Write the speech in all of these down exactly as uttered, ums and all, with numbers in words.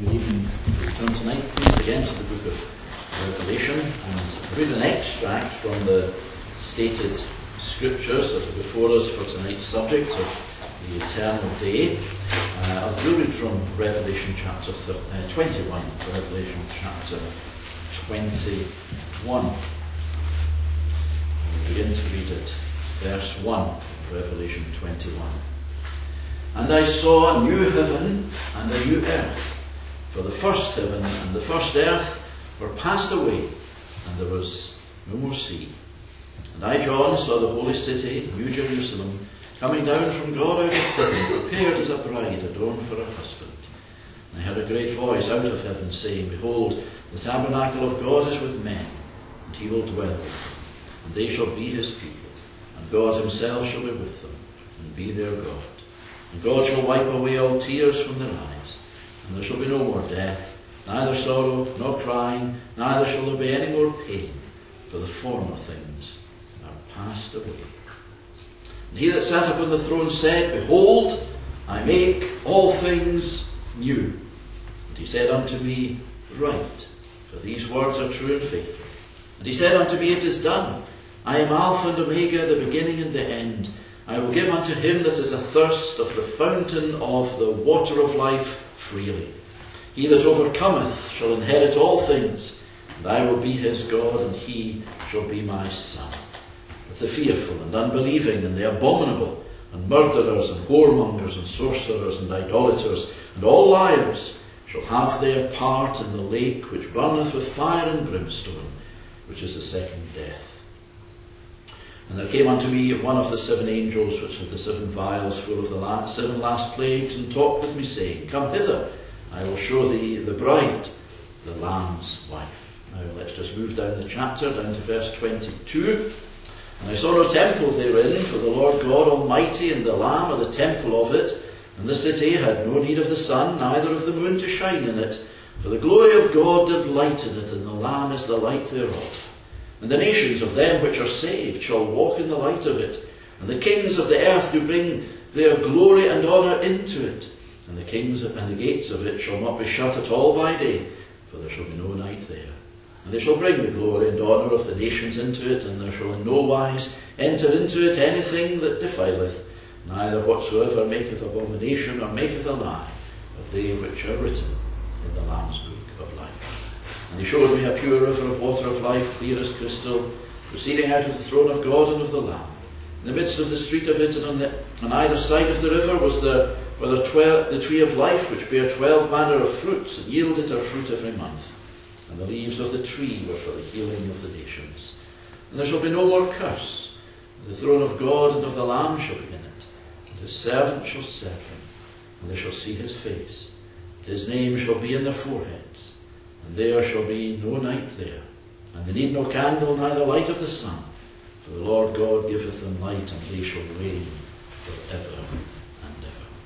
Good evening. We turn tonight, please, again to the book of Revelation, and read an extract from the stated scriptures that are before us for tonight's subject of the eternal day. Uh, I'll read from Revelation chapter th- uh, twenty-one. Revelation chapter twenty-one. We'll begin to read it. Verse one of Revelation twenty-one. And I saw a new heaven and a new earth, for the first heaven and the first earth were passed away, and there was no more sea. And I, John, saw the holy city, New Jerusalem, coming down from God out of heaven, prepared as a bride adorned for her husband. And I heard a great voice out of heaven saying, Behold, the tabernacle of God is with men, and he will dwell with them, and they shall be his people, and God himself shall be with them, and be their God. And God shall wipe away all tears from their eyes, and there shall be no more death, neither sorrow nor crying, neither shall there be any more pain, for the former things are passed away. And he that sat upon the throne said, Behold, I make all things new. And he said unto me, Write, for these words are true and faithful. And he said unto me, It is done. I am Alpha and Omega, the beginning and the end. I will give unto him that is athirst of the fountain of the water of life freely. He that overcometh shall inherit all things, and I will be his God, and he shall be my son. But the fearful and unbelieving and the abominable, and murderers and whoremongers and sorcerers and idolaters, and all liars, shall have their part in the lake which burneth with fire and brimstone, which is the second death. And there came unto me one of the seven angels which had the seven vials full of the last, seven last plagues, and talked with me, saying, Come hither, I will show thee the bride, the Lamb's wife. Now let's just move down the chapter, down to verse twenty-two. And I saw no temple therein, for the Lord God Almighty and the Lamb are the temple of it, and the city had no need of the sun, neither of the moon to shine in it, for the glory of God did lighten it, and the Lamb is the light thereof. And the nations of them which are saved shall walk in the light of it, and the kings of the earth do bring their glory and honour into it. And the kings and the gates of it shall not be shut at all by day, for there shall be no night there. And they shall bring the glory and honour of the nations into it, and there shall in no wise enter into it anything that defileth, neither whatsoever maketh abomination or maketh a lie, of they which are written in the Lamb's book of life. And he showed me a pure river of water of life, clear as crystal, proceeding out of the throne of God and of the Lamb. In the midst of the street of it, and on, the, on either side of the river, was the, were the, twel- the tree of life, which bare twelve manner of fruits, and yielded her fruit every month. And the leaves of the tree were for the healing of the nations. And there shall be no more curse. The throne of God and of the Lamb shall be in it, and his servants shall serve him, and they shall see his face. And his name shall be in their foreheads. And there shall be no night there, and they need no candle, neither light of the sun, for the Lord God giveth them light, and they shall reign for ever and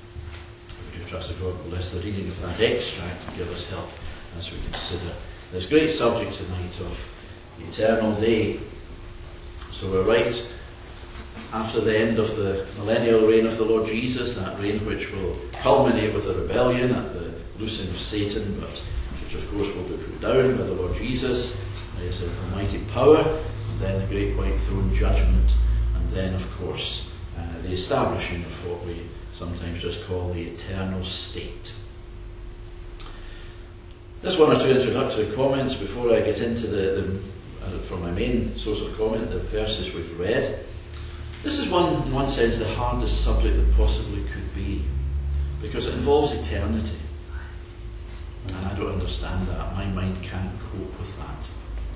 ever. We do trust that God will bless the reading of that extract and give us help as we consider this great subject tonight of the eternal day. So we're right after the end of the millennial reign of the Lord Jesus, that reign which will culminate with a rebellion at the loosing of Satan, but which of course will be put down by the Lord Jesus, his almighty power, and then the great white throne judgment, and then of course uh, the establishing of what we sometimes just call the eternal state. Just one or two introductory comments before I get into the, the uh, for my main source of comment, the verses we've read. This is one, in one sense, the hardest subject that possibly could be, because it involves eternity. And I don't understand that. My mind can't cope with that.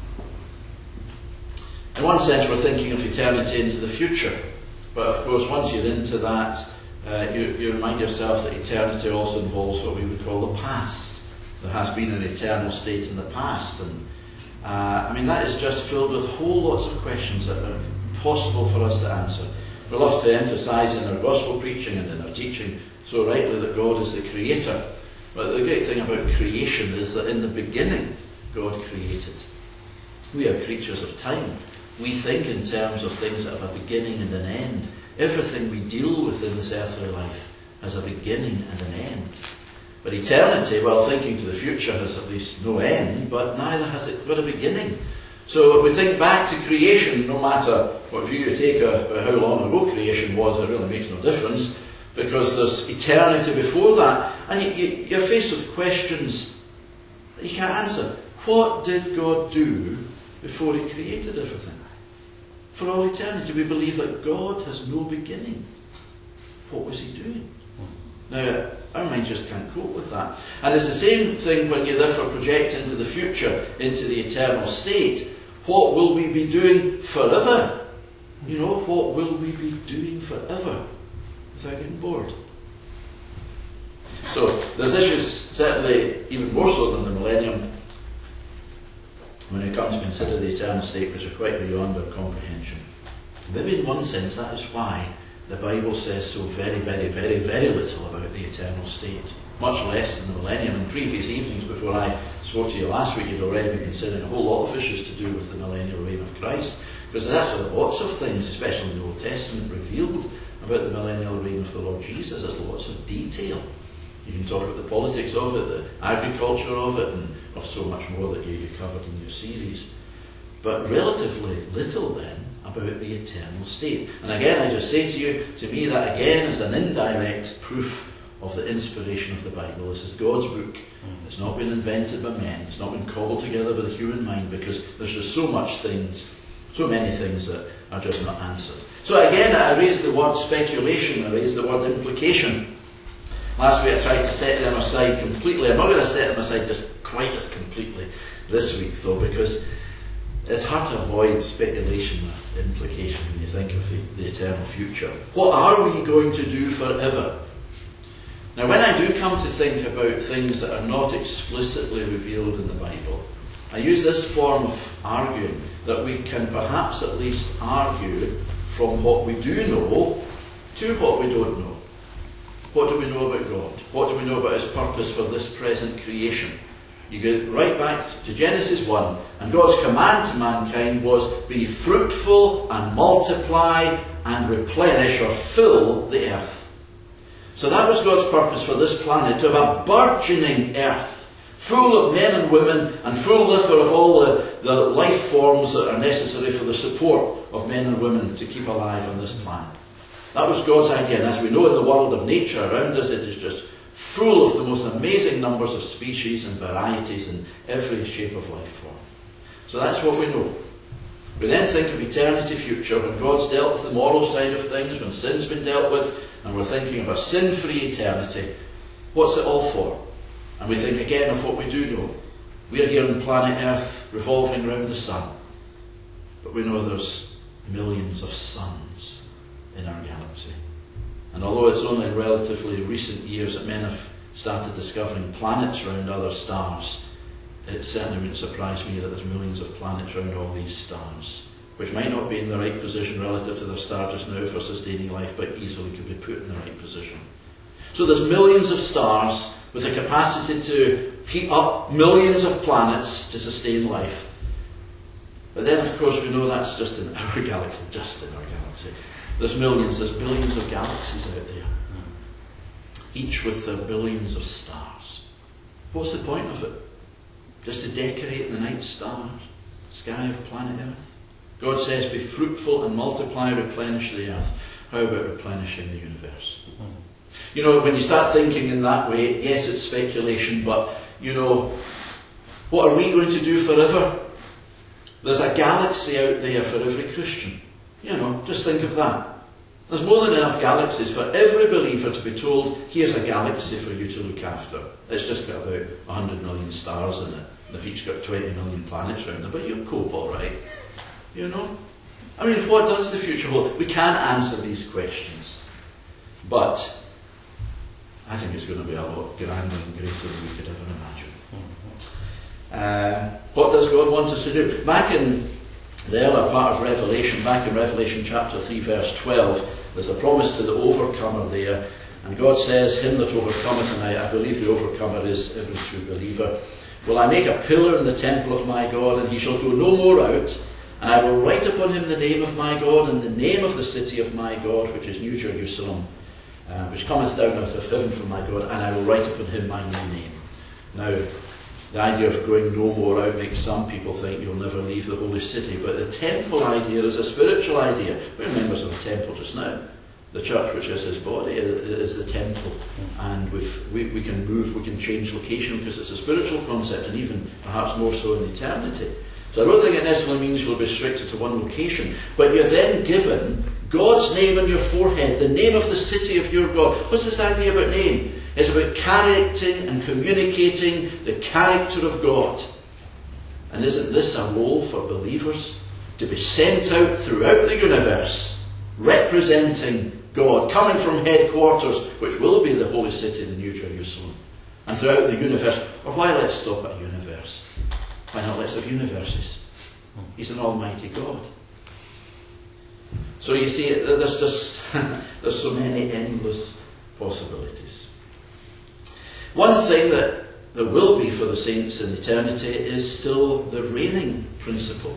In one sense, we're thinking of eternity into the future. But of course, once you're into that, uh, you, you remind yourself that eternity also involves what we would call the past. There has been an eternal state in the past. And uh, I mean, that is just filled with whole lots of questions that are impossible for us to answer. We love to emphasise in our gospel preaching and in our teaching so rightly that God is the creator. But the great thing about creation is that in the beginning, God created. We are creatures of time. We think in terms of things that have a beginning and an end. Everything we deal with in this earthly life has a beginning and an end. But eternity, well, thinking to the future has at least no end, but neither has it got a beginning. So we think back to creation, no matter what view you take about how long ago creation was, it really makes no difference, because there's eternity before that. And you, you, you're faced with questions that you can't answer. What did God do before he created everything? For all eternity, we believe that God has no beginning. What was he doing? Now, our minds just can't cope with that. And it's the same thing when you therefore project into the future, into the eternal state. What will we be doing forever? You know, what will we be doing forever without getting bored? So, there's issues, certainly even more so than the millennium, when it comes to consider the eternal state, which are quite beyond our comprehension. Maybe in one sense that is why the Bible says so very, very, very, very little about the eternal state. Much less than the millennium. In previous evenings before I spoke to you last week, you'd already been considering a whole lot of issues to do with the millennial reign of Christ. Because there's actually lots of things, especially in the Old Testament, revealed about the millennial reign of the Lord Jesus. There's lots of detail. You can talk about the politics of it, the agriculture of it, and well, so much more that you, you covered in your series. But relatively little then about the eternal state. And again, I just say to you, to me that again is an indirect proof of the inspiration of the Bible. This is God's book. It's not been invented by men. It's not been cobbled together by the human mind, because there's just so much things, so many things that are just not answered. So again, I raised the word speculation, I raised the word implication. Last week I tried to set them aside completely. I'm not going to set them aside just quite as completely this week though, because it's hard to avoid speculation or implication when you think of the, the eternal future. What are we going to do forever? Now, when I do come to think about things that are not explicitly revealed in the Bible, I use this form of arguing that we can perhaps at least argue from what we do know to what we don't know. What do we know about God? What do we know about his purpose for this present creation? You go right back to Genesis one, and God's command to mankind was, be fruitful and multiply and replenish or fill the earth. So that was God's purpose for this planet, to have a burgeoning earth, full of men and women, and full therefore of all the, the life forms that are necessary for the support of men and women to keep alive on this planet. That was God's idea, and as we know in the world of nature around us, it is just full of the most amazing numbers of species and varieties in every shape of life form. So that's what we know. We then think of eternity future, when God's dealt with the moral side of things, when sin's been dealt with, and we're thinking of a sin-free eternity. What's it all for? And we think again of what we do know. We are here on planet Earth, revolving around the sun. But we know there's millions of suns in our galaxy. And although it's only in relatively recent years that men have started discovering planets around other stars, it certainly wouldn't surprise me that there's millions of planets around all these stars, which might not be in the right position relative to their star just now for sustaining life, but easily could be put in the right position. So there's millions of stars with the capacity to heat up millions of planets to sustain life. But then, of course, we know that's just in our galaxy, just in our galaxy. There's millions, there's billions of galaxies out there, each with their billions of stars. What's the point of it? Just to decorate the night stars, sky of planet Earth? God says, be fruitful and multiply, replenish the earth. How about replenishing the universe? You know, when you start thinking in that way, yes, it's speculation, but, you know, what are we going to do forever? There's a galaxy out there for every Christian. You know, just think of that. There's more than enough galaxies for every believer to be told, here's a galaxy for you to look after. It's just got about one hundred million stars in it. And if each got twenty million planets around it, but you'll cope all right. You know? I mean, what does the future hold? We can't answer these questions. But I think it's going to be a lot grander and greater than we could ever imagine. Uh, what does God want us to do? Back in the earlier part of Revelation, back in Revelation chapter three, verse twelve, there's a promise to the overcomer there. And God says, him that overcometh, and I, I believe the overcomer is every true believer, will I make a pillar in the temple of my God, and he shall go no more out. And I will write upon him the name of my God, and the name of the city of my God, which is New Jerusalem, uh, which cometh down out of heaven from my God, and I will write upon him my new name. Now, the idea of going no more out makes some people think you'll never leave the holy city, but the temple idea is a spiritual idea. We're members of the temple just now. The church, which is his body, is the temple, and we've, we, we can move, we can change location because it's a spiritual concept, and even perhaps more so in eternity. So I don't think it necessarily means you'll be restricted to one location, but you're then given God's name on your forehead, the name of the city of your God. What's this idea about name? It's about characting and communicating the character of God. And isn't this a role for believers? To be sent out throughout the universe, representing God, coming from headquarters, which will be the holy city, the New Jerusalem, and throughout the universe. Or why let's stop at a universe? Why not let's have universes? He's an almighty God. So you see, there's just there's so many endless possibilities. One thing that there will be for the saints in eternity is still the reigning principle.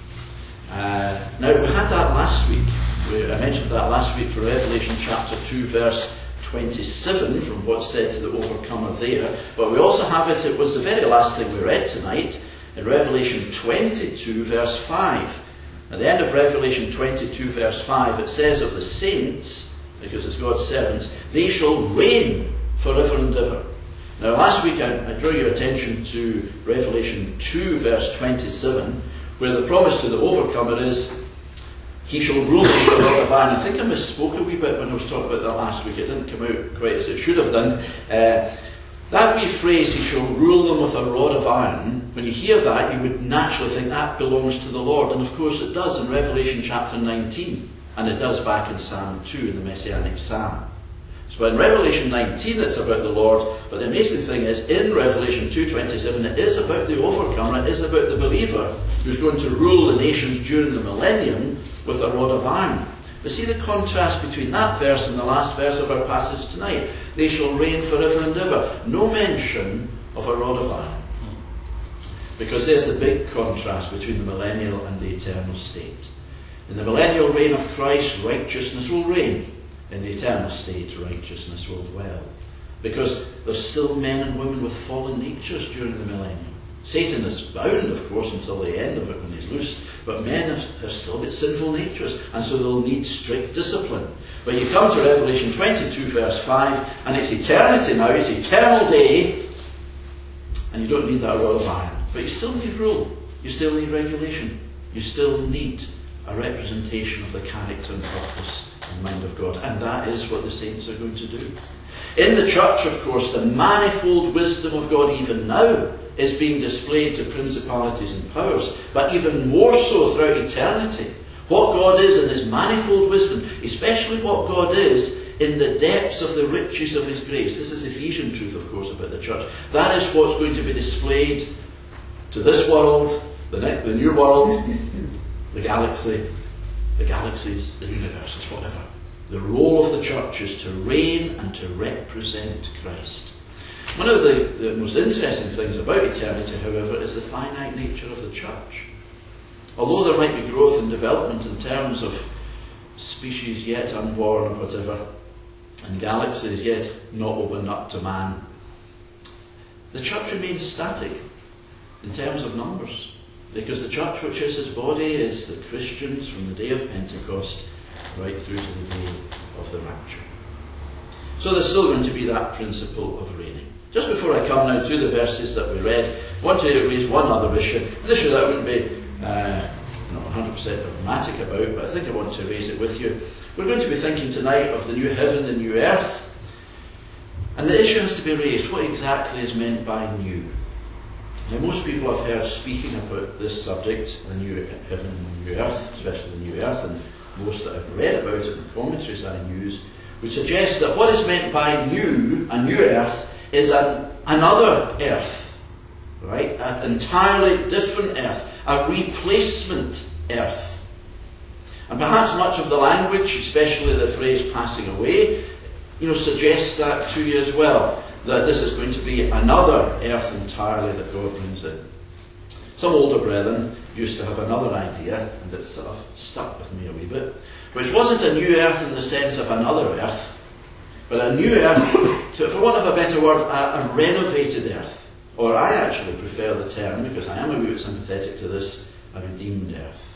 Uh, now, we had that last week. We, I mentioned that last week for Revelation chapter two, verse twenty-seven, from what's said to the overcomer there. But we also have it, it was the very last thing we read tonight, in Revelation twenty-two, verse five. At the end of Revelation twenty-two, verse five, it says of the saints, because it's God's servants, they shall reign forever and ever. Now, last week I, I drew your attention to Revelation two, verse twenty-seven, where the promise to the overcomer is, he shall rule with a rod of iron. I think I misspoke a wee bit when I was talking about that last week. It didn't come out quite as it should have done. Uh, that wee phrase, he shall rule them with a rod of iron, when you hear that, you would naturally think that belongs to the Lord. And of course it does in Revelation chapter nineteen. And it does back in Psalm two, in the Messianic Psalm. So in Revelation nineteen it's about the Lord, but the amazing thing is, in Revelation two twenty-seven, it is about the overcomer, it is about the believer who's going to rule the nations during the millennium with a rod of iron. But see the contrast between that verse and the last verse of our passage tonight. They shall reign forever and ever. No mention of a rod of iron. Because there's the big contrast between the millennial and the eternal state. In the millennial reign of Christ, righteousness will reign. In the eternal state, righteousness will dwell. Because there's still men and women with fallen natures during the millennium. Satan is bound, of course, until the end of it when he's loosed. But men have, have still got sinful natures, and so they'll need strict discipline. But you come to Revelation twenty-two, verse five, and it's eternity now, it's eternal day, and you don't need that rod of iron. But you still need rule, you still need regulation, you still need a representation of the character and purpose and mind of God. And that is what the saints are going to do. In the church, of course, the manifold wisdom of God even now is being displayed to principalities and powers, but even more so throughout eternity. What God is in his manifold wisdom, especially what God is in the depths of the riches of his grace. This is Ephesian truth, of course, about the church. That is what's going to be displayed to this world, the, ne- the new world, the galaxy, the galaxies, the universes, whatever. The role of the church is to reign and to represent Christ. One of the, the most interesting things about eternity, however, is the finite nature of the church. Although there might be growth and development in terms of species yet unborn or whatever, and galaxies yet not opened up to man, the church remains static in terms of numbers. Because the church, which is his body, is the Christians from the day of Pentecost right through to the day of the rapture. So there's still going to be that principle of reigning. Just before I come now to the verses that we read, I want to raise one other issue. An issue that I wouldn't be uh, not one hundred percent dogmatic about, but I think I want to raise it with you. We're going to be thinking tonight of the new heaven, the new earth. And the issue has to be raised. What exactly is meant by new? Now, most people I've heard speaking about this subject, the new heaven and the new earth, especially the new earth, and most that I've read about it in the commentaries I use, would suggest that what is meant by new, a new earth, is an, another earth, right? An entirely different earth, a replacement earth. And perhaps much of the language, especially the phrase passing away, you know, suggests that to you as well, that this is going to be another earth entirely that God brings in. Some older brethren used to have another idea, and it's sort of stuck with me a wee bit, which wasn't a new earth in the sense of another earth, But a new earth, to, for want of a better word, a, a renovated earth. Or I actually prefer the term, because I am a wee bit sympathetic to this, a redeemed earth.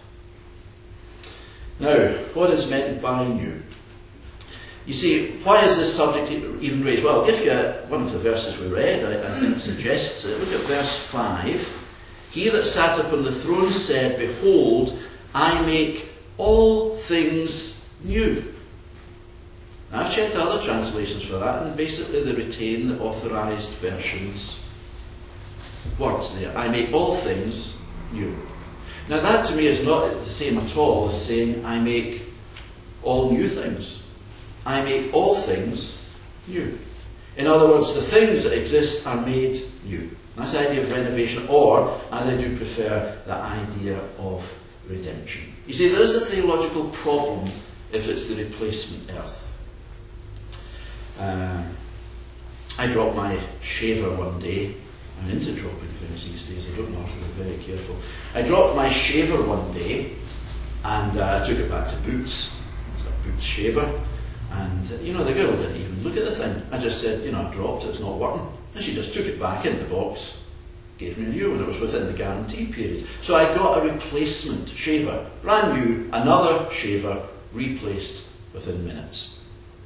Now, what is meant by new? You see, why is this subject even raised? Well, I'll give you a, one of the verses we read, I, I think suggests it. Look at verse five. He that sat upon the throne said, Behold, I make all things new. Now, I've checked other translations for that, and basically they retain the authorised versions words there. I make all things new. Now that to me is not the same at all as saying I make all new things. I make all things new. In other words, the things that exist are made new. That's the idea of renovation, or, as I do prefer, the idea of redemption. You see, there is a theological problem if it's the replacement earth. Uh, I dropped my shaver one day. I'm into dropping things these days, I don't know, I have to be very careful. I dropped my shaver one day, and uh, I took it back to Boots. It was a Boots shaver. And, uh, you know, the girl didn't even look at the thing. I just said, you know, I dropped it, it's not working. And she just took it back in the box, gave me a new one. It was within the guarantee period. So I got a replacement shaver, brand new, another shaver, replaced within minutes.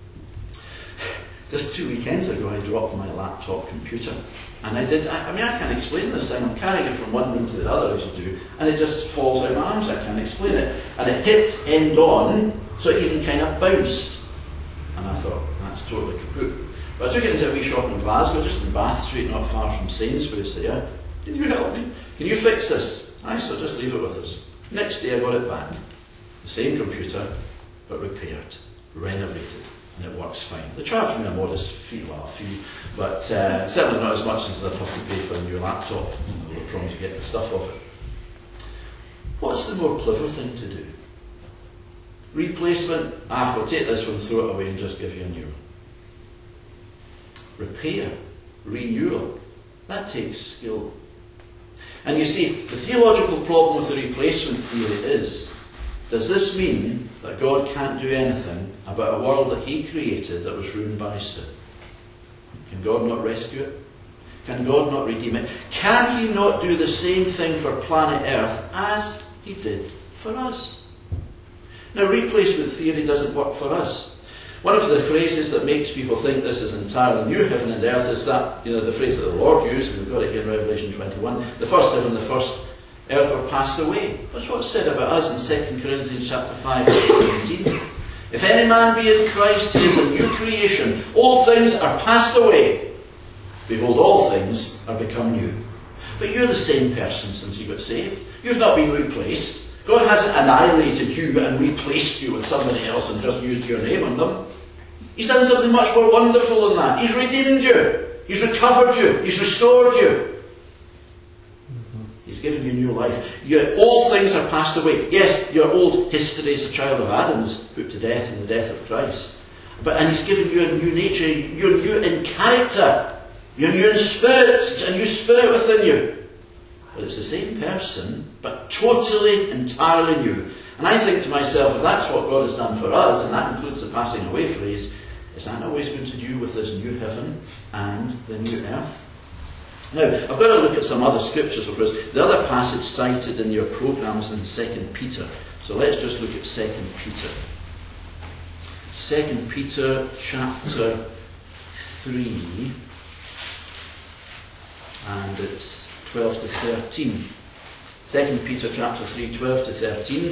Just two weekends ago, I dropped my laptop computer. And I did, I, I mean, I can't explain this thing. I'm carrying it from one room to the other, as you do, and it just falls out of my arms. I can't explain it. And it hit end on, so it even kind of bounced. And I thought, that's totally kaput. But I took it into a wee shop in Glasgow, just in Bath Street, not far from Sainsbury's there. Can you help me? Can you fix this? I said, just leave it with us. Next day I got it back. The same computer, but repaired, renovated. And it works fine. They charge me a modest fee, well, fee, but uh, certainly not as much as I'd have to pay for a new laptop. You know, the problem to get the stuff off it. What's the more clever thing to do? Replacement? Ah, we'll take this one, throw it away, and just give you a new one. Repair, renewal, that takes skill. And you see, the theological problem with the replacement theory is, does this mean that God can't do anything about a world that He created that was ruined by sin? Can God not rescue it? Can God not redeem it? Can He not do the same thing for planet Earth as He did for us? Now, replacement theory doesn't work for us. One of the phrases that makes people think this is entirely new heaven and earth is that, you know, the phrase that the Lord used, and we've got it here in Revelation twenty-one, the first heaven, the first earth were passed away. That's what's said about us in Second Corinthians chapter five, verse seventeen. If any man be in Christ, he is a new creation. All things are passed away. Behold, all things are become new. But you're the same person since you got saved. You've not been replaced. God hasn't annihilated you and replaced you with somebody else and just used your name on them. He's done something much more wonderful than that. He's redeemed you. He's recovered you. He's restored you. He's given you new life. You, all things are passed away. Yes, your old history as a child of Adam is put to death in the death of Christ. But and He's given you a new nature. You're new in character. You're new in spirit. A new spirit within you. But it's the same person, but totally, entirely new. And I think to myself, if that's what God has done for us, and that includes the passing away phrase, is that always going to do with this new heaven and the new earth? Now, I've got to look at some other scriptures for us. The other passage cited in your programmes in Second Peter. So let's just look at Second Peter. Second Peter chapter three, and it's twelve to thirteen. Second Peter chapter three, twelve to thirteen.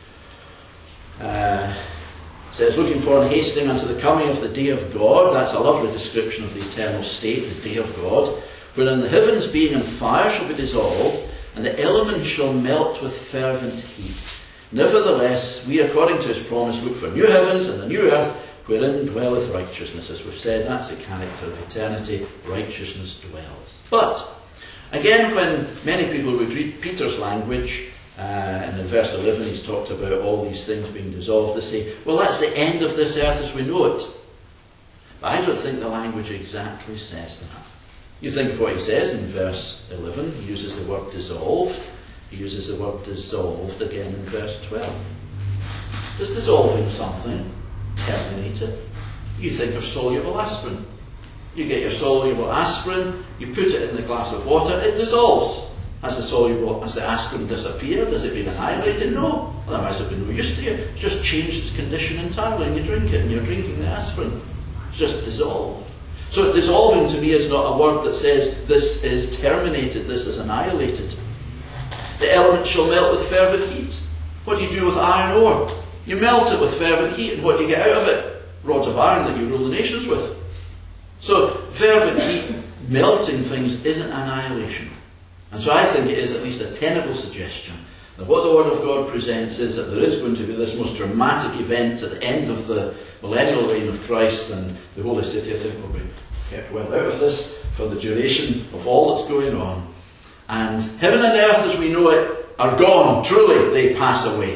Uh, it says, looking for and hastening unto the coming of the day of God. That's a lovely description of the eternal state, the day of God. Wherein the heavens being on fire shall be dissolved, and the elements shall melt with fervent heat. Nevertheless, we according to His promise look for new heavens and a new earth, wherein dwelleth righteousness. As we've said, that's the character of eternity. Righteousness dwells. But again, when many people would read Peter's language, uh, and in verse eleven he's talked about all these things being dissolved, they say, well, that's the end of this earth as we know it. But I don't think the language exactly says that. You think of what he says in verse eleven, he uses the word dissolved. He uses the word dissolved again in verse twelve. Does dissolving something terminate it? you think of soluble aspirin. You get your soluble aspirin, you put it in the glass of water, it dissolves. Has the soluble, has the aspirin disappeared? Has it been annihilated? No. Otherwise it would be no use to you. It's just changed its condition entirely, and you drink it, and you're drinking the aspirin. It's just dissolved. So dissolving to me is not a word that says this is terminated, this is annihilated. The element shall melt with fervent heat. What do you do with iron ore? You melt it with fervent heat, and what do you get out of it? Rods of iron that you rule the nations with. So fervent heat, melting things, isn't annihilation. And so I think it is at least a tenable suggestion that what the Word of God presents is that there is going to be this most dramatic event at the end of the millennial reign of Christ, and the holy city, I think, will be kept well out of this for the duration of all that's going on. And heaven and earth as we know it are gone, truly, they pass away.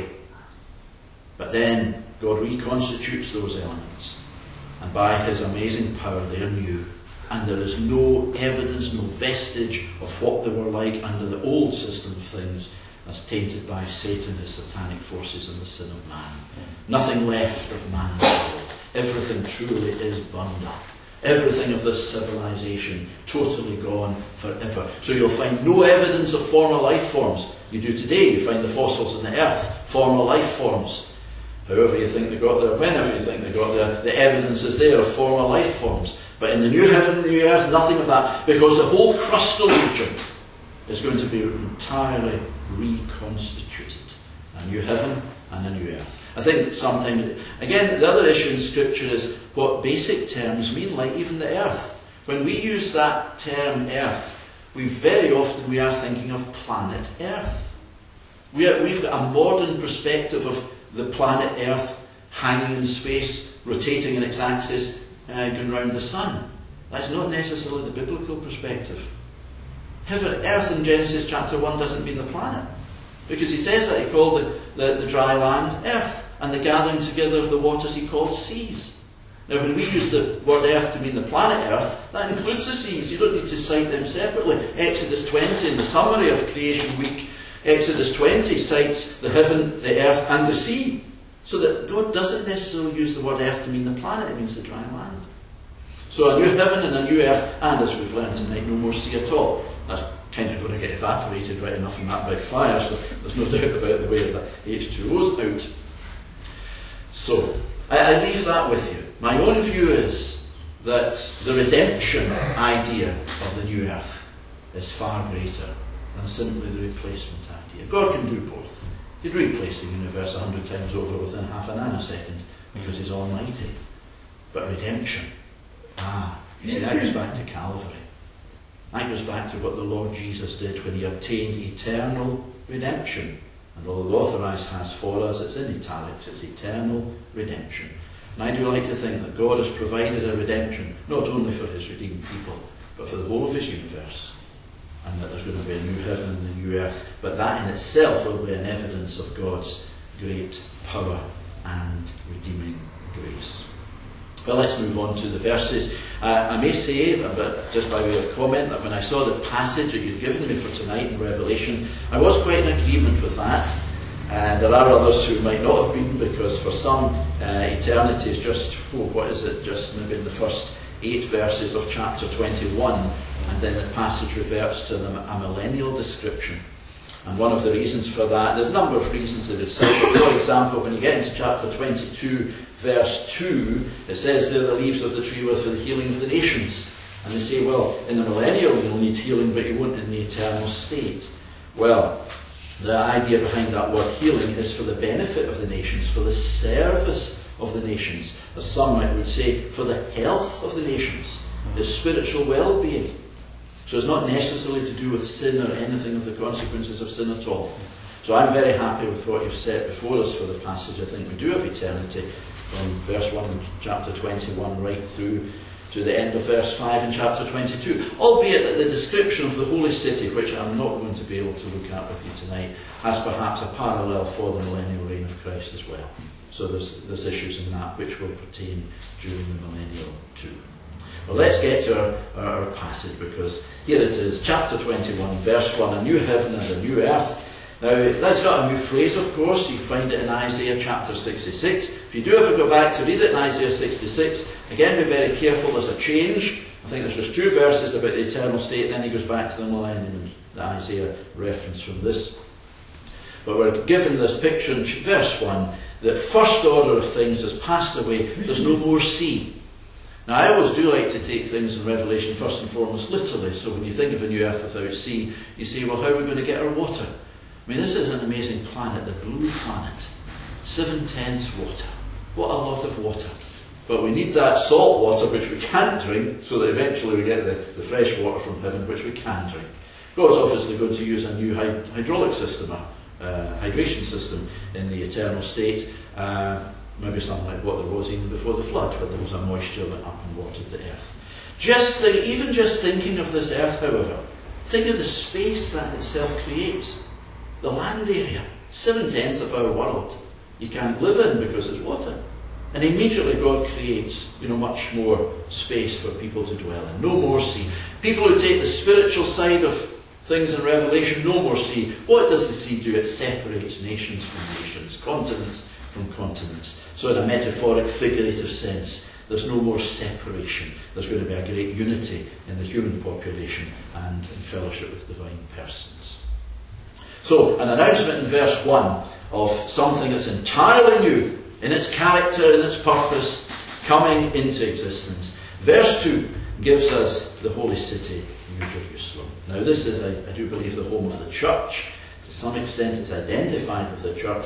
But then God reconstitutes those elements, and by his amazing power they are new. And there is no evidence, no vestige of what they were like under the old system of things as tainted by Satan, his satanic forces, and the sin of man. Nothing left of man's world. Everything truly is burned up. Everything of this civilization totally gone forever. So you'll find no evidence of former life forms. You do today, you find the fossils in the earth, former life forms. However you think they got there, whenever you think they got there, the evidence is there of former life forms. But in the new heaven and the new earth, nothing of that, because the whole crustal region is going to be entirely reconstituted. A new heaven and a new earth. I think sometimes, again, the other issue in Scripture is what basic terms mean, like even the earth. When we use that term earth, we very often we are thinking of planet Earth. We are, we've got a modern perspective of the planet Earth hanging in space, rotating in its axis, uh, going round the sun. That's not necessarily the biblical perspective. Heaven, earth in Genesis chapter one doesn't mean the planet. Because he says that, he called the, the, the dry land earth, and the gathering together of the waters he called seas. Now when we use the word earth to mean the planet earth, that includes the seas. You don't need to cite them separately. Exodus twenty, in the summary of creation week, Exodus twenty cites the heaven, the earth, and the sea. So that God doesn't necessarily use the word earth to mean the planet, it means the dry land. So a new heaven and a new earth, and as we've learned tonight, no more sea at all. That's kind of going to get evaporated right enough in that big fire, so there's no doubt about the way that H two O's out. So, I, I leave that with you. My own view is that the redemption idea of the new earth is far greater than simply the replacement idea. God can do both. He'd replace the universe a hundred times over within half a nanosecond because he's almighty. But redemption, ah, you see, that goes back to Calvary. That goes back to what the Lord Jesus did when he obtained eternal redemption. And all the authorized has for us, it's in italics, it's eternal redemption. And I do like to think that God has provided a redemption, not only for his redeemed people, but for the whole of his universe. And that there's going to be a new heaven and a new earth. But that in itself will be an evidence of God's great power and redeeming grace. Well, let's move on to the verses. Uh, I may say, but just by way of comment, that when I saw the passage that you'd given me for tonight in Revelation, I was quite in agreement with that. And uh, there are others who might not have been, because for some, uh, eternity is just, oh, what is it, just maybe in the first eight verses of chapter twenty-one, and then the passage reverts to the, a millennial description. And one of the reasons for that, there's a number of reasons that it's said. For example, when you get into chapter twenty-two, verse two, it says there, the leaves of the tree were for the healing of the nations. And they say, well, in the millennial you'll need healing, but you won't in the eternal state. Well, the idea behind that word healing is for the benefit of the nations, for the service of the nations. As some might would say, for the health of the nations, the spiritual well-being. So it's not necessarily to do with sin or anything of the consequences of sin at all. So I'm very happy with what you've set before us for the passage. I think we do have eternity from verse one in chapter twenty-one right through to the end of verse five in chapter twenty-two. Albeit that the description of the holy city, which I'm not going to be able to look at with you tonight, has perhaps a parallel for the millennial reign of Christ as well. So there's, there's issues in that which will pertain during the millennial too. Well, let's get to our, our, our passage, because here it is, chapter twenty-one, verse one, a new heaven and a new earth. Now, that's got a new phrase, of course. You find it in Isaiah chapter sixty-six. If you do ever go back to read it in Isaiah sixty-six, again, be very careful. There's a change. I think there's just two verses about the eternal state, then he goes back to the millennium, the Isaiah reference from this. But we're given this picture in verse one, that first order of things has passed away. There's no more sea. Now, I always do like to take things in Revelation first and foremost literally. So when you think of a new earth without sea, you say, well, how are we going to get our water? I mean, this is an amazing planet, the blue planet. Seven-tenths water. What a lot of water. But we need that salt water, which we can't drink, so that eventually we get the, the fresh water from heaven, which we can drink. God's obviously going to use a new hy hydraulic system, a uh, hydration system in the eternal state. Uh, maybe something like what there was even before the flood, but there was a moisture that up and watered the earth. Just think, even just thinking of this earth, however, think of the space that itself creates. The land area, seven-tenths of our world, you can't live in because there's water. And immediately God creates, you know, much more space for people to dwell in. No more sea. People who take the spiritual side of things in Revelation, no more sea. What does the sea do? It separates nations from nations, continents from continents. So in a metaphoric, figurative sense, there's no more separation. There's going to be a great unity in the human population and in fellowship with divine persons. So, an announcement in verse one of something that's entirely new in its character, in its purpose, coming into existence. Verse two gives us the holy city, New Jerusalem. Now this is, I, I do believe, the home of the church. To some extent it's identified with the church.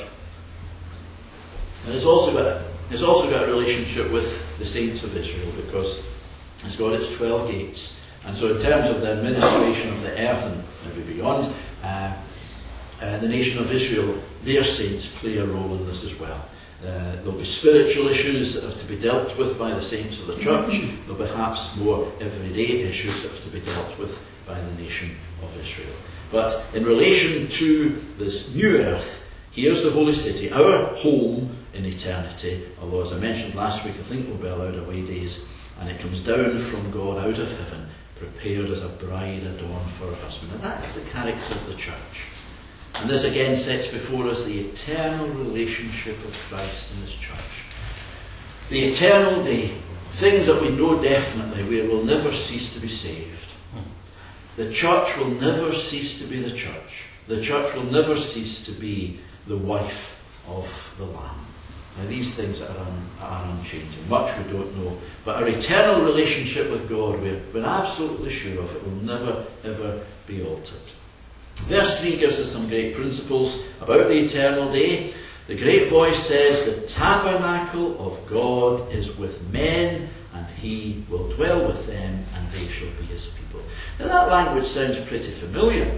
And it's also got a, it's also got a relationship with the saints of Israel, because it's got its twelve gates. And so in terms of the administration of the earth and maybe beyond, uh, uh, the nation of Israel, their saints play a role in this as well. Uh, there'll be spiritual issues that have to be dealt with by the saints of the church. There'll be perhaps more everyday issues that have to be dealt with by the nation of Israel. But in relation to this new earth, here's the holy city, our home in eternity. Although, as I mentioned last week, I think we'll be allowed away days. And it comes down from God out of heaven, prepared as a bride adorned for her husband. And that's the character of the church. And this again sets before us the eternal relationship of Christ and his church. The eternal day, things that we know definitely, we will never cease to be saved. The church will never cease to be the church. The church will never cease to be the wife of the Lamb. Now these things are, un, are unchanging. Much we don't know. But our eternal relationship with God, we're, we're absolutely sure of it, will never ever be altered. Verse three gives us some great principles about the eternal day. The great voice says, the tabernacle of God is with men, and he will dwell with them, and they shall be his people. Now that language sounds pretty familiar.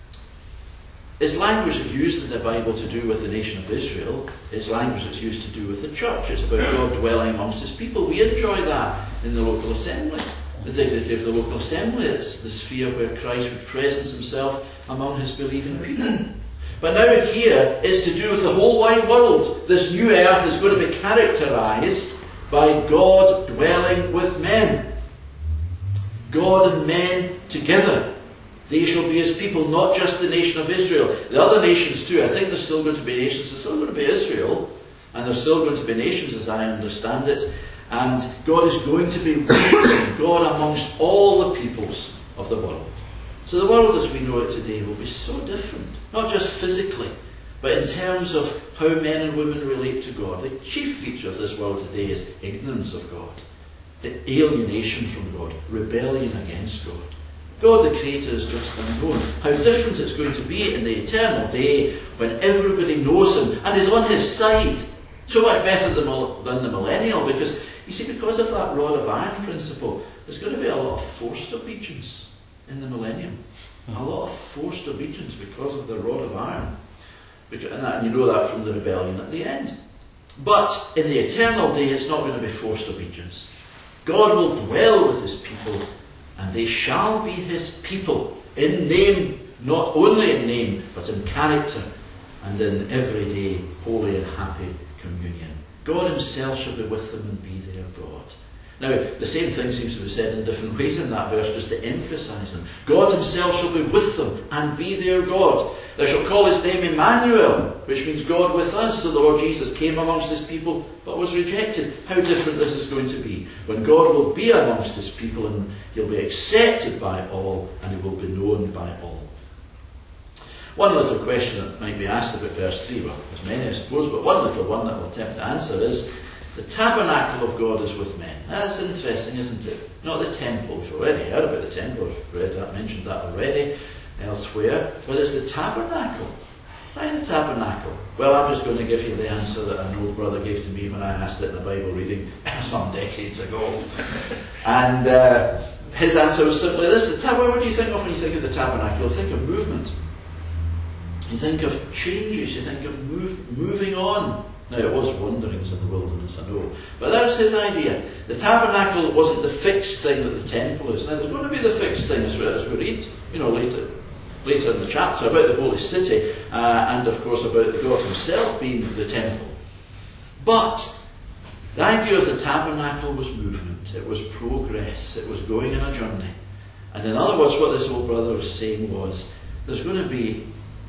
It's language that's used in the Bible to do with the nation of Israel. It's language that's used to do with the church. It's about God dwelling amongst his people. We enjoy that in the local assembly. The dignity of the local assembly, it's the sphere where Christ would presence himself among his believing people. But now here, it's to do with the whole wide world. This new earth is going to be characterised by God dwelling with men. God and men together. They shall be his people, not just the nation of Israel. The other nations too. I think there's still going to be nations. There's still going to be Israel. And there's still going to be nations, as I understand it. And God is going to be with them, God amongst all the peoples of the world. So the world as we know it today will be so different. Not just physically, but in terms of how men and women relate to God. The chief feature of this world today is ignorance of God. Alienation from God. Rebellion against God. God the Creator is just unknown. How different it's going to be in the eternal day when everybody knows him and is on his side. So much better than, than the millennial, because, you see, because of that rod of iron principle, there's going to be a lot of forced obedience in the millennium. A lot of forced obedience because of the rod of iron. Because, and, that, and you know that from the rebellion at the end. But in the eternal day, it's not going to be forced obedience. God will dwell with his people, and they shall be his people, in name, not only in name, but in character, and in everyday holy and happy communion. God himself shall be with them and be their God. Now, the same thing seems to be said in different ways in that verse, just to emphasise them. God himself shall be with them and be their God. They shall call his name Emmanuel, which means God with us. So the Lord Jesus came amongst his people, but was rejected. How different this is going to be, when God will be amongst his people, and he'll be accepted by all, and he will be known by all. One little question that might be asked about verse three, well, there's many I suppose, but one little one that we'll attempt to answer is, the tabernacle of God is with men. That's interesting, isn't it? Not the temple. We've already heard about the temple. I've read that, mentioned that already elsewhere. But it's the tabernacle. Why the tabernacle? Well, I'm just going to give you the answer that an old brother gave to me when I asked it in the Bible reading some decades ago. And uh, his answer was simply this. The tab- what do you think of when you think of the tabernacle? You think of movement. You think of changes. You think of move, moving on. Now, it was wanderings in the wilderness, I know. But that was his idea. The tabernacle wasn't the fixed thing that the temple is. Now, there's going to be the fixed thing as we, as we read, you know, later, later in the chapter about the holy city, uh, and of course about God himself being the temple. But the idea of the tabernacle was movement. It was progress. It was going on a journey. And in other words, what this old brother was saying was, there's going to be,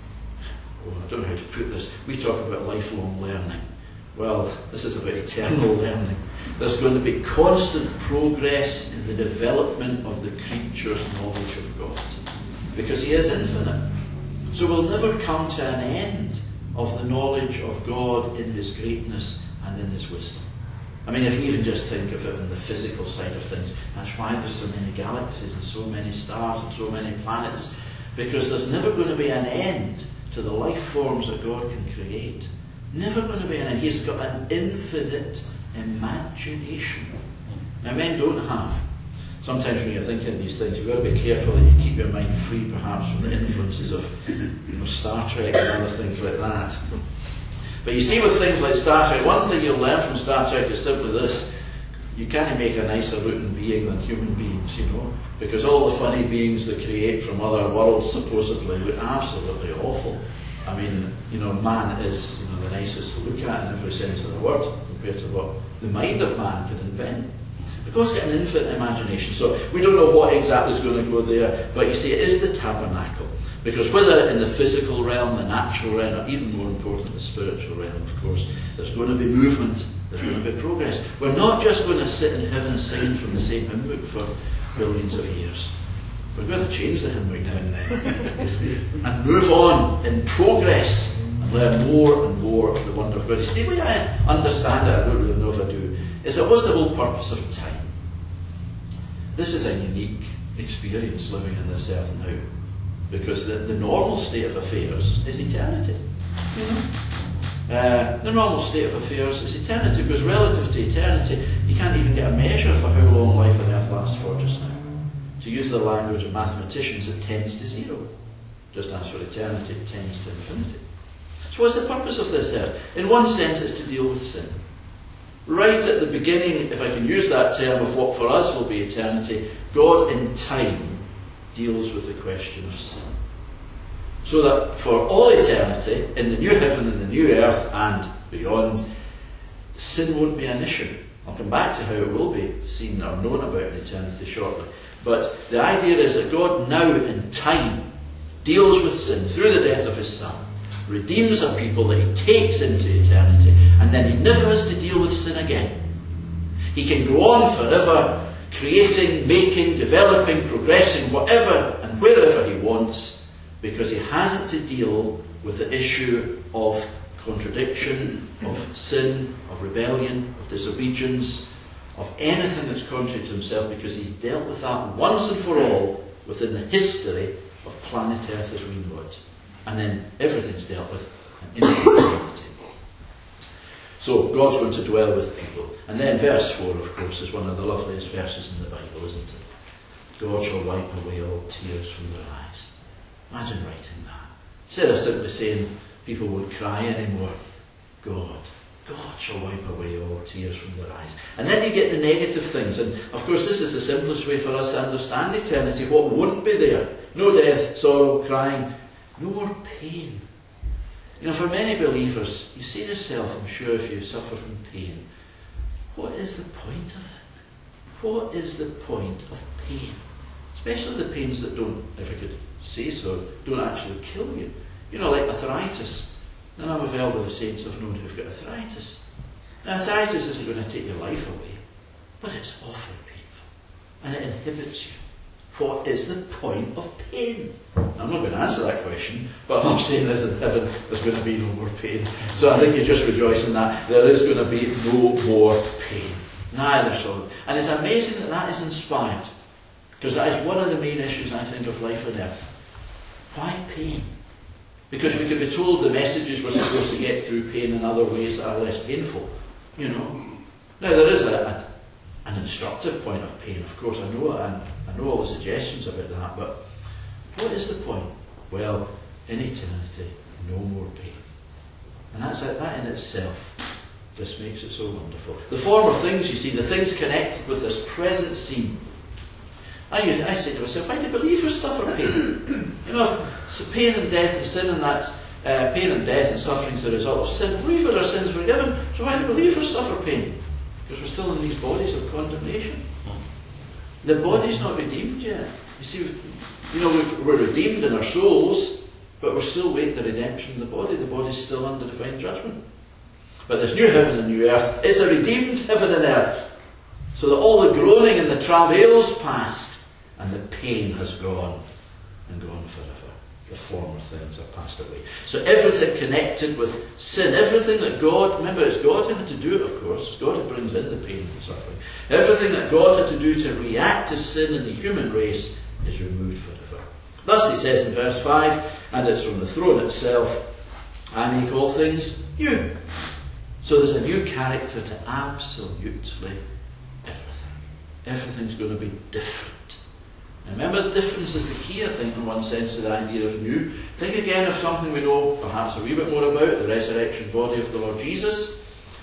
oh, I don't know how to put this, we talk about lifelong learning. Well, this is about eternal learning. There's going to be constant progress in the development of the creature's knowledge of God, because he is infinite. So we'll never come to an end of the knowledge of God in his greatness and in his wisdom. I mean, if you even just think of it in the physical side of things, that's why there's so many galaxies and so many stars and so many planets, because there's never going to be an end to the life forms that God can create. Never going to be an end. He's got an infinite imagination. Now, men don't have. Sometimes when you're thinking these things, you've got to be careful that you keep your mind free, perhaps, from the influences of, you know, Star Trek and other things like that. But you see, with things like Star Trek, one thing you'll learn from Star Trek is simply this: you can't make a nicer looking being than human beings, you know, because all the funny beings they create from other worlds supposedly look absolutely awful. I mean, you know, man is, you know, the nicest to look at in every sense of the word compared to what the mind of man can invent. But God's got an infinite imagination, so we don't know what exactly is going to go there, but you see, it is the tabernacle. Because whether in the physical realm, the natural realm, or even more important, the spiritual realm, of course, there's going to be movement, there's going to be progress. We're not just going to sit in heaven singing from the same hymn book for billions of years. We're going to change the hymn book now and then. And move on in progress and learn more and more of the wonder of God. You see, the way I understand it, I don't really know if I do, is that what's the whole purpose of time? This is a unique experience living in this earth now. Because the, the normal state of affairs is eternity. You know? Uh, the normal state of affairs is eternity, because relative to eternity, you can't even get a measure for how long life on earth lasts for just now. To use the language of mathematicians, it tends to zero. Just as for eternity, it tends to infinity. So what's the purpose of this earth? In one sense, it's to deal with sin. Right at the beginning, if I can use that term of what for us will be eternity, God in time deals with the question of sin. So that for all eternity, in the new heaven and the new earth and beyond, sin won't be an issue. I'll come back to how it will be seen or known about in eternity shortly. But the idea is that God now in time deals with sin through the death of his Son, redeems a people that he takes into eternity, and then he never has to deal with sin again. He can go on forever, creating, making, developing, progressing, whatever and wherever he wants, because he hasn't to deal with the issue of contradiction, of sin, of rebellion, of disobedience, of anything that's contrary to himself, because he's dealt with that once and for all within the history of planet Earth as we know it. And then everything's dealt with in eternity. So God's going to dwell with people. And then verse four, of course, is one of the loveliest verses in the Bible, isn't it? God shall wipe away all tears from their eyes. Imagine writing that. Instead of simply saying people won't cry anymore, God, God shall wipe away all tears from their eyes. And then you get the negative things. And of course this is the simplest way for us to understand eternity. What won't be there? No death, sorrow, crying, no more pain. You know, for many believers, you see yourself, I'm sure, if you suffer from pain, what is the point of it? what is the point of pain? Especially the pains that don't, if I could say so, don't actually kill you. You know, like arthritis. And I'm of elderly saints I've known who've got arthritis. Now, arthritis isn't going to take your life away, but it's awfully painful. And it inhibits you. What is the point of pain? I'm not going to answer that question, but I'm saying is in heaven there's going to be no more pain. So I think you just rejoice in that. There is going to be no more pain. Neither sorrow. And it's amazing that that is inspired. Because that is one of the main issues, I think, of life on earth. Why pain? Because we could be told the messages we're supposed to get through pain in other ways that are less painful. You know. Now there is a, a an instructive point of pain, of course. I know and I know all the suggestions about that, but what is the point? Well, in eternity, no more pain. And that's it, that in itself just makes it so wonderful. The former things, you see, the things connected with this present scene. I, I say to myself, why do believers suffer pain? You know, it's pain and death and sin, and that's uh, pain and death and suffering is a result of sin. We've had our sins forgiven, so why do believers suffer pain? Because we're still in these bodies of condemnation. The body's not redeemed yet. You see, you know, we've, we're redeemed in our souls, but we're still waiting the redemption of the body. The body's still under divine judgment. But there's new heaven and new earth. It's a redeemed heaven and earth. So that all the groaning and the travail's past, and the pain has gone, and gone forever. The former things are passed away. So everything connected with sin, everything that God, remember it's God who had to do it, of course, it's God who brings in the pain and suffering. Everything that God had to do to react to sin in the human race is removed forever. Thus he says in verse five, and it's from the throne itself, I make all things new. So there's a new character to absolutely everything. Everything's going to be different. And remember, difference is the key, I think, in one sense, to the idea of new. Think again of something we know perhaps a wee bit more about, the resurrection body of the Lord Jesus.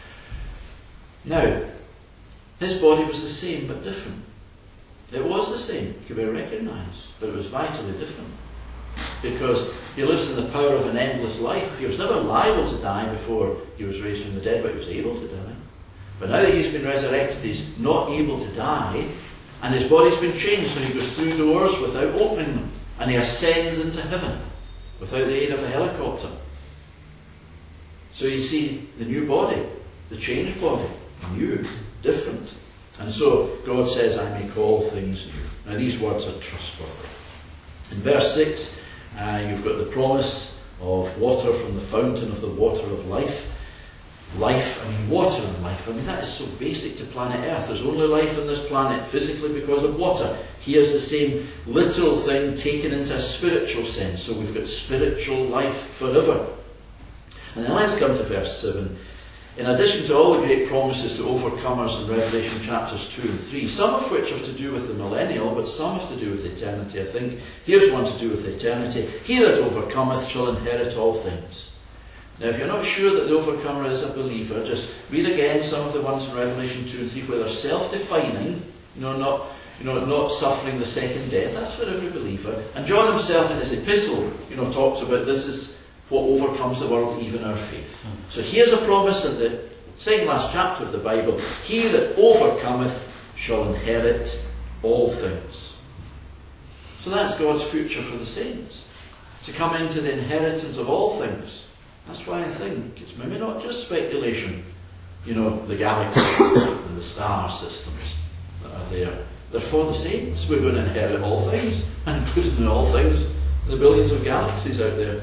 Now, his body was the same but different. It was the same, it could be recognised, but it was vitally different. Because he lives in the power of an endless life. He was never liable to die before he was raised from the dead, but he was able to die. But now that he's been resurrected, he's not able to die. And his body's been changed, so he goes through doors without opening them. And he ascends into heaven without the aid of a helicopter. So you see the new body, the changed body, new, different. And so God says, I make all things new. Now these words are trustworthy. In verse six, uh, you've got the promise of water from the fountain of the water of life. Life, I mean water and life, I mean that is so basic to planet Earth. There's only life on this planet physically because of water. Here's the same literal thing taken into a spiritual sense. So we've got spiritual life forever. And then let's come to verse seven. In addition to all the great promises to overcomers in Revelation chapters two and three, some of which have to do with the millennial, but some have to do with eternity, I think. Here's one to do with eternity. He that overcometh shall inherit all things. Now, if you're not sure that the overcomer is a believer, just read again some of the ones in Revelation two and three where they're self-defining, you know, not, you know, not suffering the second death. That's for every believer. And John himself in his epistle, you know, talks about this is what overcomes the world, even our faith. So here's a promise in the second last chapter of the Bible. He that overcometh shall inherit all things. So that's God's future for the saints, to come into the inheritance of all things. That's why I think it's maybe not just speculation. You know, the galaxies and the star systems that are there. They're for the saints. We're going to inherit all things, and including in all things the billions of galaxies out there.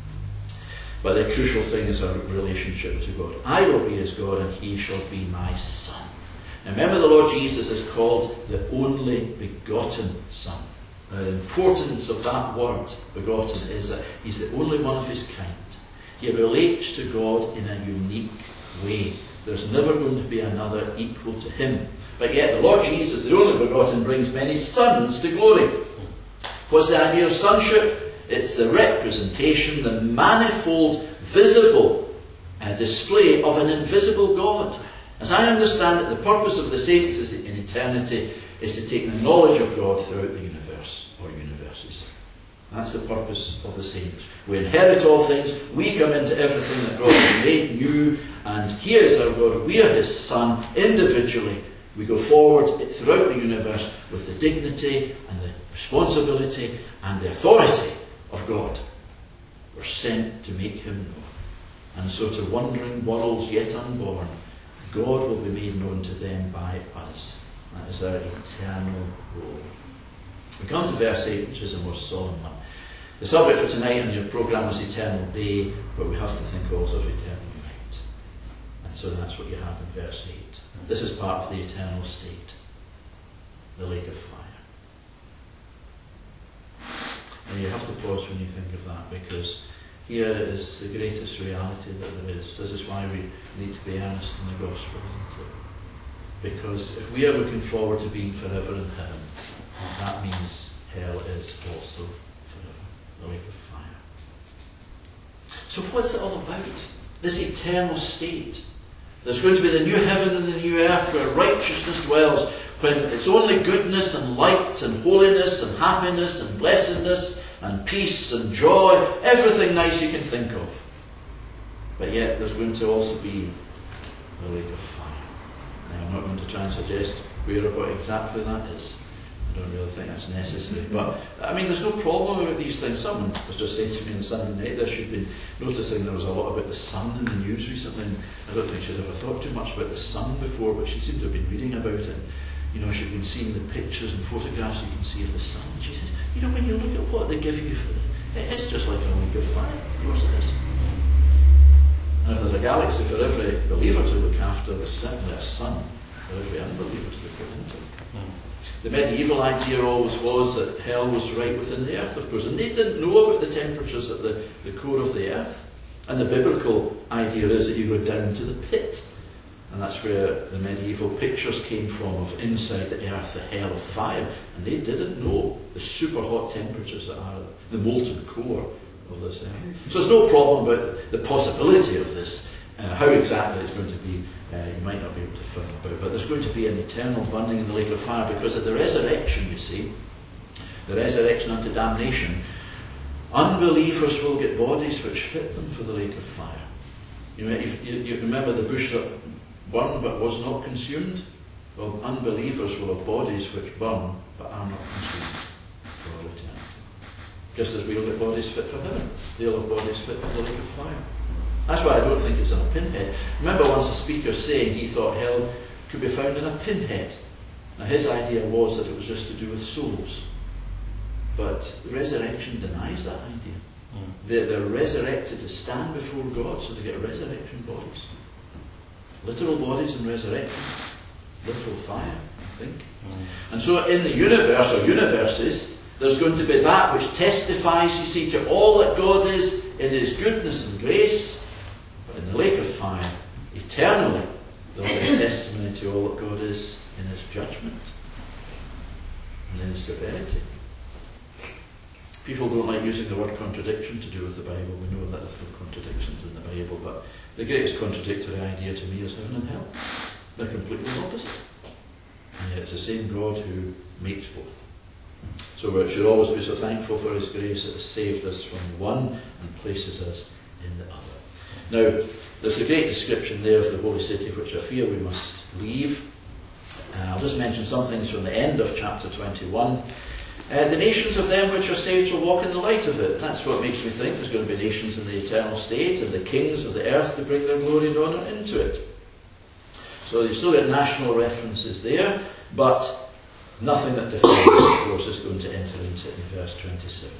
But the crucial thing is our relationship to God. I will be his God, and he shall be my son. Now remember, the Lord Jesus is called the only begotten Son. Now the importance of that word, begotten, is that he's the only one of his kind. He relates to God in a unique way. There's never going to be another equal to him. But yet the Lord Jesus, the only begotten, brings many sons to glory. What's the idea of sonship? It's the representation, the manifold, visible uh, display of an invisible God. As I understand it, the purpose of the saints is in eternity is to take the knowledge of God throughout the universe, or universes. That's the purpose of the saints. We inherit all things, we come into everything that God has made new, and he is our God, we are his son, individually, We go forward throughout the universe with the dignity and the responsibility and the authority of God. We're sent to make him known. And so to wandering worlds yet unborn, God will be made known to them by us. That is our eternal role. We come to verse eight, which is a more solemn one. The subject for tonight on your programme was eternal day, but we have to think also of eternal night. And so that's what you have in verse eight. This is part of the eternal state, the lake of fire. And you have to pause when you think of that, because here is the greatest reality that there is. This is why we need to be earnest in the gospel, isn't it? Because if we are looking forward to being forever in heaven, that means hell is also forever, the lake of fire. So what's it all about? This eternal state. There's going to be the new heaven and the new earth where righteousness dwells, when it's only goodness and light and holiness and happiness and blessedness and peace and joy, everything nice you can think of. But yet there's going to also be the lake of fire. Now, I'm not going to try and suggest where or what exactly that is. I don't really think that's necessary. But, I mean, there's no problem about these things. Someone was just saying to me on Sunday night there she'd been noticing there was a lot about the sun in the news recently, and I don't think she'd ever thought too much about the sun before, but she seemed to have been reading about it. You know, she'd been seeing the pictures and photographs you can see of the sun. She says, you know, when you look at what they give you for it, it is just like a lake of fire. Of course it is. And if there's a galaxy for every believer to look after, there's certainly a sun for every unbeliever to be put into. Mm. The medieval idea always was that hell was right within the earth, of course, and they didn't know about the temperatures at the, the core of the earth. And the biblical idea is that you go down to the pit. And that's where the medieval pictures came from, of inside the earth, the hell of fire. And they didn't know the super hot temperatures that are the molten core of this earth. So there's no problem about the possibility of this. Uh, how exactly it's going to be, uh, you might not be able to find out. But there's going to be an eternal burning in the lake of fire, because at the resurrection, you see, the resurrection unto damnation, unbelievers will get bodies which fit them for the lake of fire. You, know, you, you remember the bush that burned but was not consumed? Well, unbelievers will have bodies which burn but are not consumed for all eternity. Just as we'll get bodies fit for heaven, they'll have bodies fit for the lake of fire. That's why I don't think it's in a pinhead. Remember once a speaker saying he thought hell could be found in a pinhead. Now his idea was that it was just to do with souls. But the resurrection denies that idea. Mm. They're, they're resurrected to stand before God, so they get resurrection bodies. Literal bodies in resurrection. Literal fire, I think. Mm. And so in the universe, or universes, there's going to be that which testifies, you see, to all that God is in his goodness and grace. But in the lake of fire, eternally, there will be testimony to all that God is in his judgment and in his severity. People don't like using the word contradiction to do with the Bible. We know that there's no contradictions in the Bible, but the greatest contradictory idea to me is heaven and hell. They're completely opposite. And yet it's the same God who makes both. So we should always be so thankful for his grace that has saved us from one and places us in the other. Now, there's a great description there of the holy city, which I fear we must leave. Uh, I'll just mention some things from the end of chapter twenty-one. Uh, the nations of them which are saved shall walk in the light of it. That's what makes me think there's going to be nations in the eternal state, and the kings of the earth to bring their glory and honour into it. So you've still got national references there, but nothing that defines, of course, is going to enter into it in verse twenty-seven.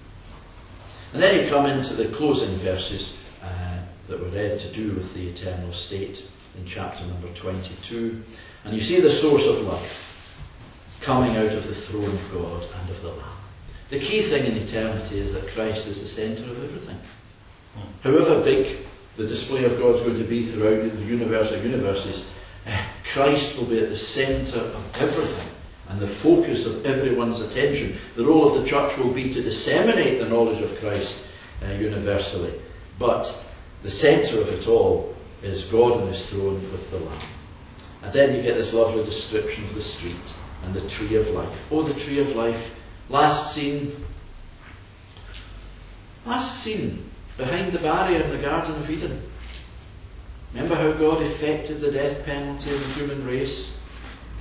And then you come into the closing verses uh, that were read to do with the eternal state in chapter number twenty-two. And you see the source of life coming out of the throne of God and of the Lamb. The key thing in eternity is that Christ is the centre of everything. Mm. However big the display of God is going to be throughout the universe of universes, Christ will be at the centre of everything and the focus of everyone's attention. The role of the church will be to disseminate the knowledge of Christ uh, universally. But the centre of it all is God on his throne with the Lamb. And then you get this lovely description of the street and the tree of life. Oh, the tree of life, last seen, last seen behind the barrier in the Garden of Eden. Remember how God effected the death penalty of the human race?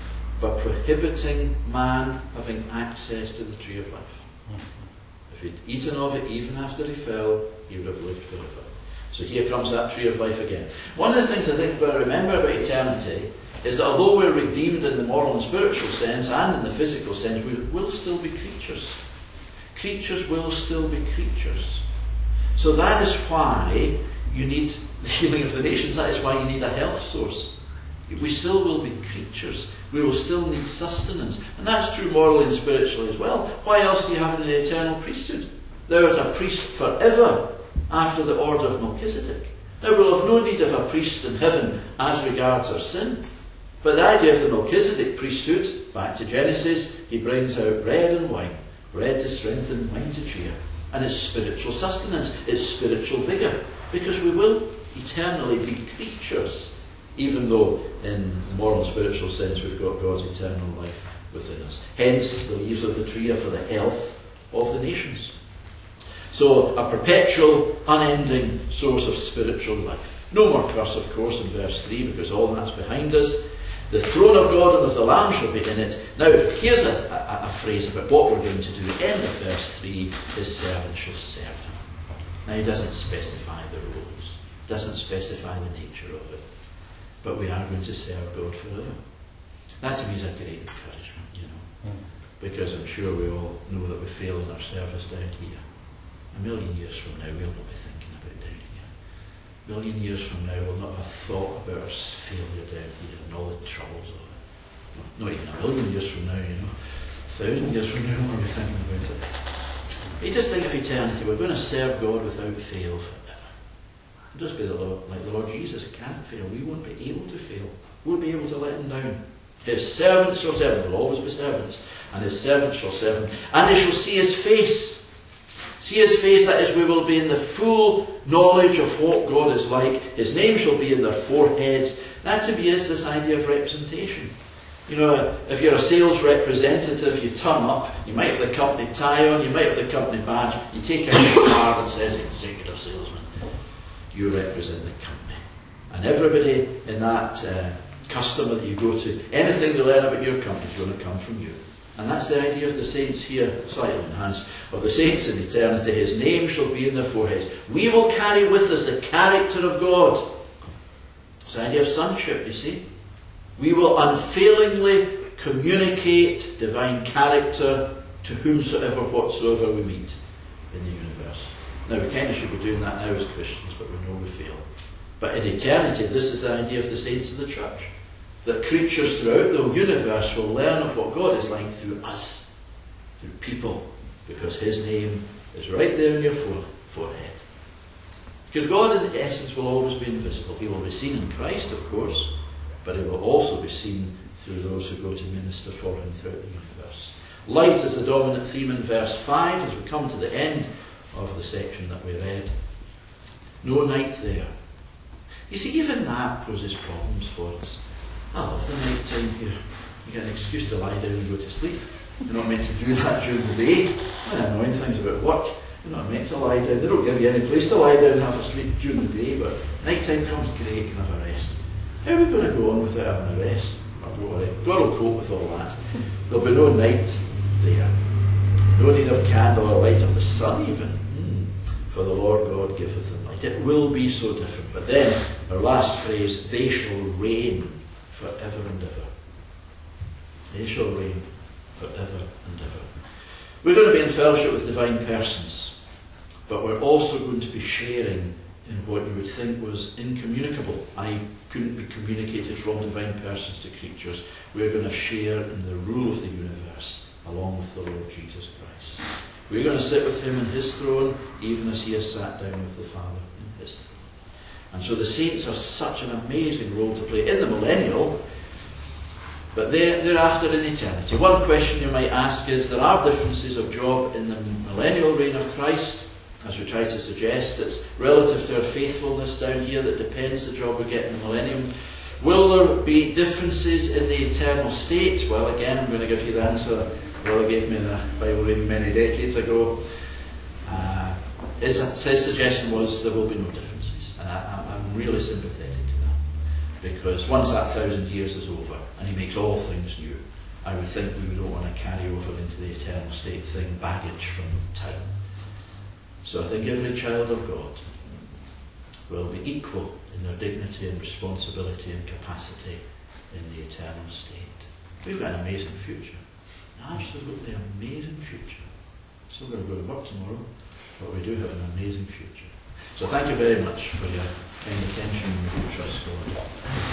but prohibiting man having access to the tree of life. If he'd eaten of it even after he fell, he would have lived forever. So here comes that tree of life again. One of the things I think we've got to remember about eternity is that although we're redeemed in the moral and spiritual sense and in the physical sense, we will still be creatures. Creatures will still be creatures. So that is why you need the healing of the nations. That is why you need a health source. We still will be creatures. We will still need sustenance. And that's true morally and spiritually as well. Why else do you have in the eternal priesthood? Thou art a priest forever after the order of Melchizedek. Now we'll have no need of a priest in heaven as regards our sin. But the idea of the Melchizedek priesthood, back to Genesis, he brings out bread and wine. Bread to strengthen, wine to cheer. And it's spiritual sustenance. It's spiritual vigour. Because we will eternally be creatures. Even though in the moral and spiritual sense we've got God's eternal life within us. Hence the leaves of the tree are for the health of the nations. So a perpetual, unending source of spiritual life. No more curse, of course, in verse three, because all that's behind us. The throne of God and of the Lamb shall be in it. Now, here's a, a, a phrase about what we're going to do. The end of verse three, his servant shall serve him. Now, he doesn't specify the roles, doesn't specify the nature of it. But we are going to serve God forever. That to me is a great encouragement, you know. Mm. Because I'm sure we all know that we fail in our service down here. A million years from now, we'll not be thinking about down here. A million years from now, we'll not have a thought about our failure down here and all the troubles of it. Not even a million years from now, you know. A thousand years from now, we'll be thinking about it. You just think of eternity. We're going to serve God without fail forever. It'll just be the Lord, like the Lord Jesus. It can't fail. We won't be able to fail. We won't be able to let him down. His servants shall serve him. There will always be servants. And his servants shall serve him. And they shall see his face. See his face, that is, we will be in the full knowledge of what God is like. His name shall be in their foreheads. That to me is this idea of representation. You know, if you're a sales representative, you turn up, you might have the company tie on, you might have the company badge, you take out your card that says executive salesman. You represent the company. And everybody in that uh, customer that you go to, anything they learn about your company is going to come from you. And that's the idea of the saints here, slightly enhanced, of the saints in eternity. His name shall be in their foreheads. We will carry with us the character of God. It's the idea of sonship, you see. We will unfailingly communicate divine character to whomsoever, whatsoever we meet in the universe. Now, we kind of should be doing that now as Christians, but we know we fail. But in eternity, this is the idea of the saints of the church. That creatures throughout the universe will learn of what God is like through us, through people, because his name is right there in your forehead. Because God, in essence, will always be invisible. He will be seen in Christ, of course, but he will also be seen through those who go to minister for him throughout the universe. Light is the dominant theme in verse five as we come to the end of the section that we read. No night there. You see, even that poses problems for us. I love the night time here. You get an excuse to lie down and go to sleep. You're not meant to do that during the day. One of the annoying things about work, you're not meant to lie down. They don't give you any place to lie down and have a sleep during the day, but night time comes, great, you can have a rest. How are we going to go on without having a rest? Oh, don't worry, God will cope with all that. There'll be no night there. No need of candle or light of the sun even. Hmm. For the Lord God giveth them light. It will be so different. But then, our last phrase, they shall reign forever and ever. They shall reign forever and ever. We're going to be in fellowship with divine persons, but we're also going to be sharing in what you would think was incommunicable. I couldn't be communicated from divine persons to creatures. We're going to share in the rule of the universe along with the Lord Jesus Christ. We're going to sit with him in his throne, even as he has sat down with the Father in his throne. And so the saints have such an amazing role to play in the millennial, but thereafter in eternity. One question you might ask is, there are differences of job in the millennial reign of Christ, as we try to suggest. It's relative to our faithfulness down here that depends the job we get in the millennium. Will there be differences in the eternal state? Well, again, I'm going to give you the answer Brother gave me in the Bible reading many decades ago. Uh, his, his suggestion was there will be no differences. And I, I'm really sympathetic to that. Because once that thousand years is over and he makes all things new, I would think we don't want to carry over into the eternal state thing baggage from time. So I think every child of God will be equal in their dignity and responsibility and capacity in the eternal state. We've got an amazing future. An absolutely amazing future. Still going to go to work tomorrow, but we do have an amazing future. So thank you very much for your kind attention, and we do trust God.